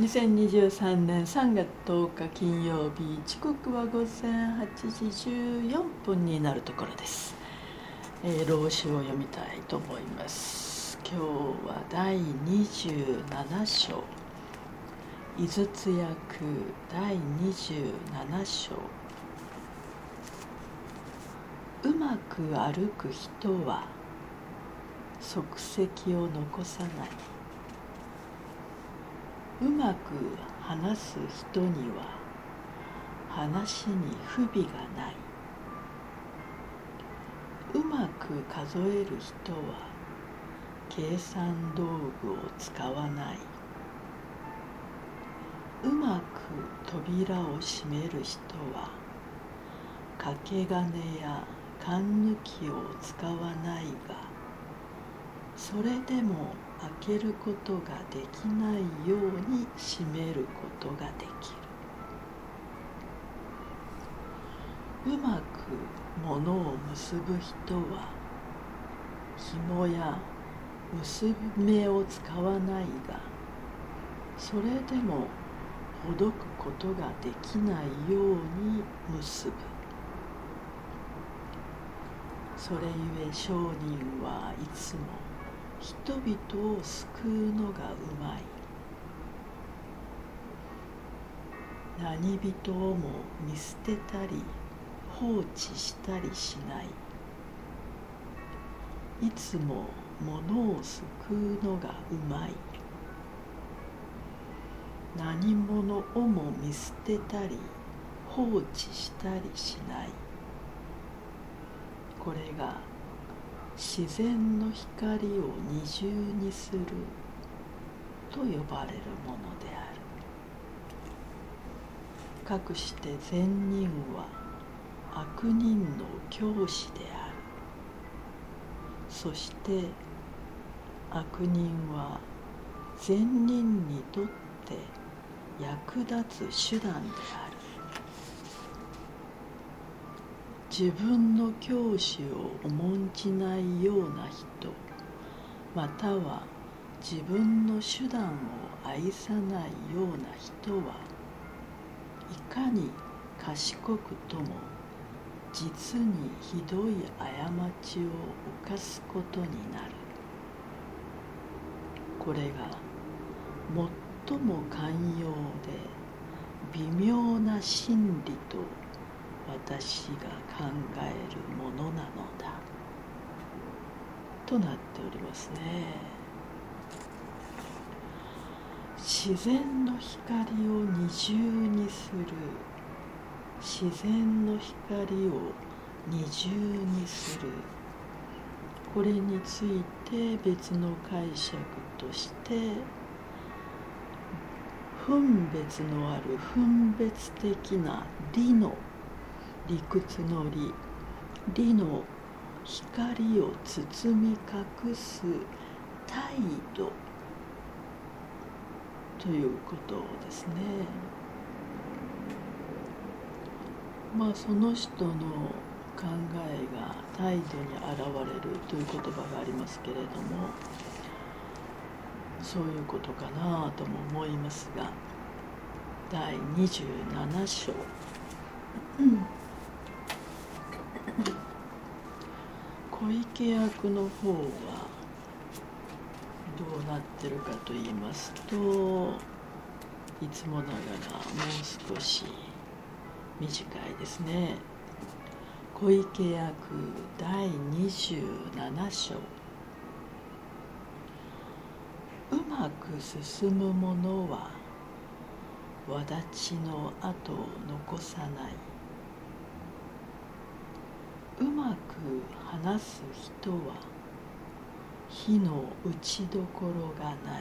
2023年3月10日金曜日、時刻は午前8時14分になるところです。老子を読みたいと思います。今日は第27章、井筒訳第27章。うまく歩く人は足跡を残さない。うまく話す人には話に不備がない。うまく数える人は計算道具を使わない。うまく扉を閉める人は掛け金や缶抜きを使わないが、それでも開けることができないように閉めることができる。うまく物を結ぶ人は紐や結び目を使わないが、それでもほどくことができないように結ぶ。それゆえ商人はいつも人々を救うのがうまい。何人をも見捨てたり放置したりしない。いつも物を救うのがうまい。何者をも見捨てたり放置したりしない。これが自然の光を二重にすると呼ばれるものである。かくして善人は悪人の教師である。そして悪人は善人にとって役立つ手段である。自分の教師を重んじないような人、または自分の手段を愛さないような人はいかに賢くとも実にひどい過ちを犯すことになる。これが最も寛容で微妙な真理と私が考えるものなのだとなっておりますね。自然の光を二重にする、自然の光を二重にする、これについて別の解釈として分別のある分別的な理の理屈の理の光を包み隠す態度ということですね。その人の考えが態度に現れるという言葉がありますけれども、そういうことかなとも思いますが、第27章、小池役の方はどうなってるかと言いますと、いつもながらもう少し短いですね。小池役第27章。うまく進む者は轍の跡を残さない。うまく話す人は火の打ちどころがない。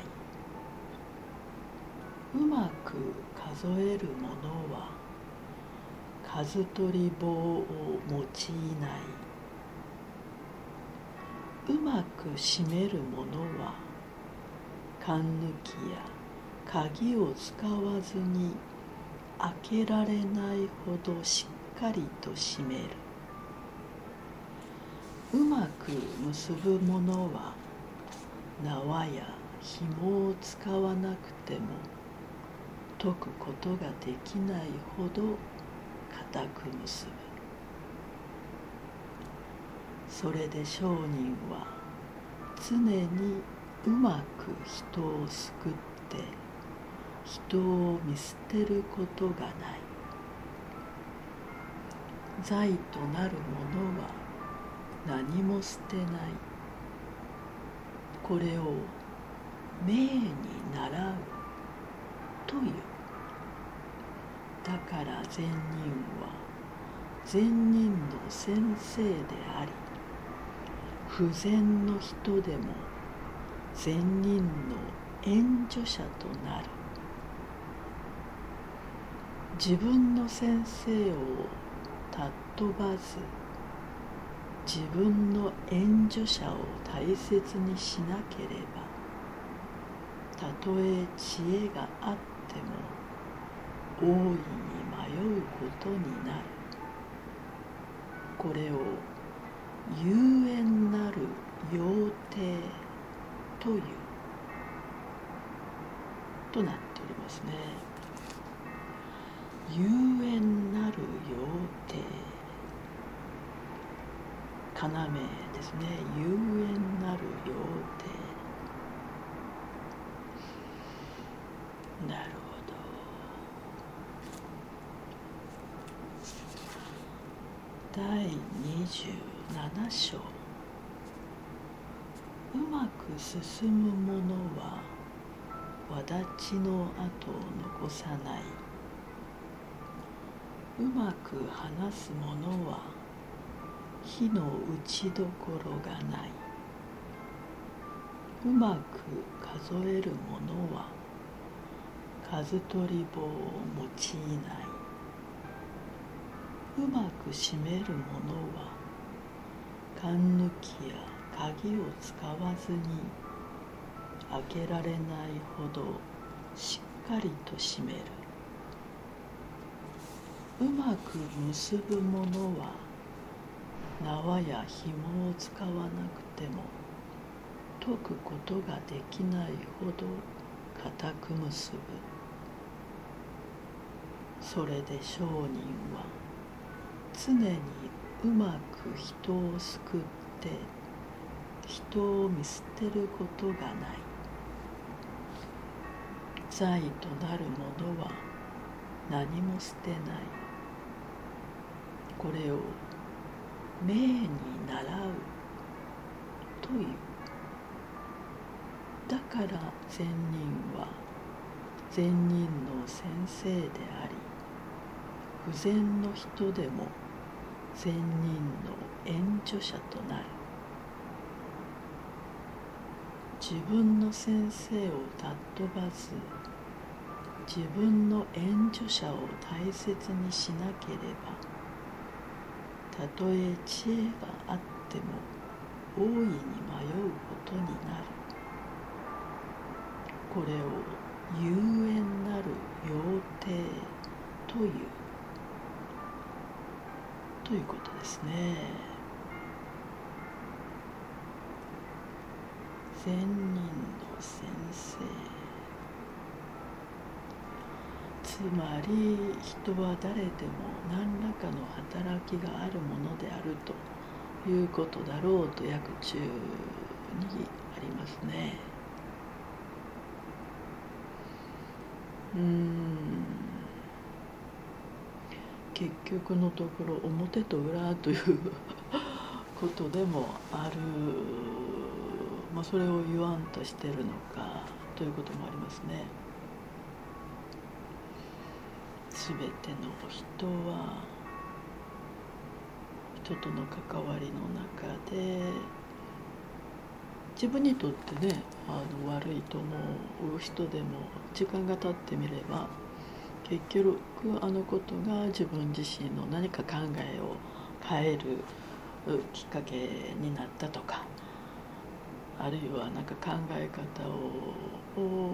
うまく数える者は数取り棒を用いない。うまく閉める者は缶抜きや鍵を使わずに開けられないほどしっかりと閉める。うまく結ぶ者は縄や紐を使わなくても解くことができないほど固く結ぶ。それで聖人は常にうまく人を救って人を見捨てることがない。財となるものは何も捨てない。これを命に倣うという。だから善人は善人の先生であり、不善の人でも善人の援助者となる。自分の先生を尊ばず、自分の援助者を大切にしなければ、たとえ知恵があっても大いに迷うことになる。これを有縁なる要諦というとなっておりますね。有縁なる要諦、要ですね。有縁なる要諦。なるほど。第27章。うまく進む者は轍の跡を残さない。うまく話す者は火の打ちどころがない。うまく数える者は数取り棒を用いない。うまく閉める者は勘抜きや鍵を使わずに開けられないほどしっかりと閉める。うまく結ぶ者は縄や紐を使わなくても解くことができないほど固く結ぶ。それで聖人は常にうまく人を救って人を見捨てることがない。財となるものは何も捨てない。これを命に倣うという。だから善人は善人の先生であり、不善の人でも善人の援助者となる。自分の先生を尊ばず、自分の援助者を大切にしなければ、たとえ知恵があっても大いに迷うことになる。これを有縁なる要諦ということですね。善人の先生、つまり人は誰でも何らかの働きがあるものであるということだろうと訳中にありますね。結局のところ表と裏ということでもある、それを言わんとしているのかということもありますね。すべての人は人との関わりの中で自分にとってね悪いと思う人でも時間が経ってみれば結局あのことが自分自身の何か考えを変えるきっかけになったとか、あるいは何か考え方を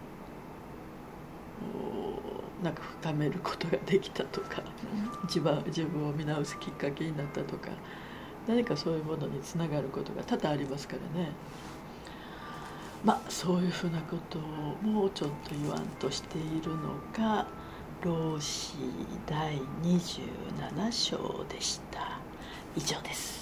なんか深めることができたとか、自分を見直すきっかけになったとか、何かそういうものにつながることが多々ありますからね。 そういうふうなことをもうちょっと言わんとしているのが老子第27章でした。以上です。